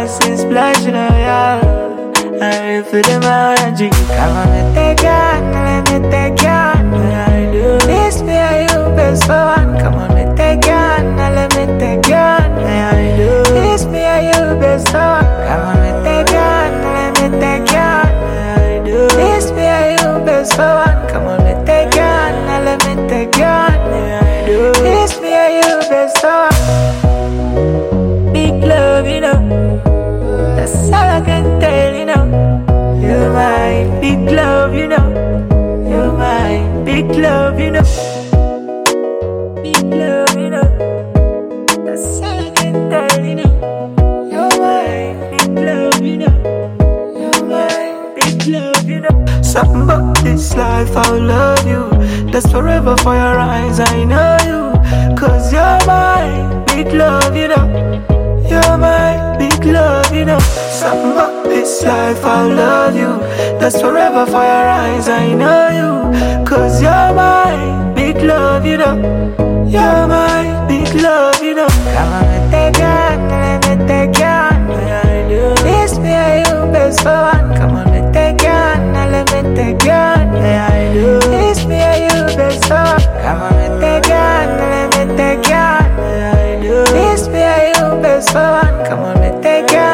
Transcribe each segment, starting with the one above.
since splash, you know, yeah. I feel the energy. Come on, let me take you. I do this for you, best for one. Come on, let me take you. I do this for you, best for one. Come on, let me take you. I do this for you, best for one. Come on, let me take you. I do this for you, best for one. Big love, you know. That's all I can tell, you know. You're my big love, you know. You're my big love, you know. Big love, you know. That's all I can tell, you know. You're my big love, you know. You're my big love, you know. Something about this life, I'll love you. That's forever for your eyes, I know you. Cause you're my big love, you know. You're my big love, you know. Something about this life, I'll love you. That's forever for your eyes, I know you. Cause you're my big love, you know. You're my big love, you know. Come on, let me take you. I do this for you, best for one. Come on, let me take you. I do this for you, best for one. Come on, let me take you. I do this for you, best for one. Come on, let me take you.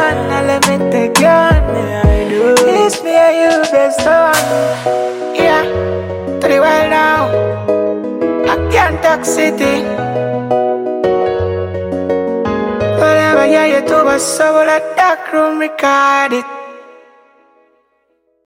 I do this for you, best for one. Yeah, to the world now. I can't talk city. Whatever, yeah, you do, but so will I dark room record it.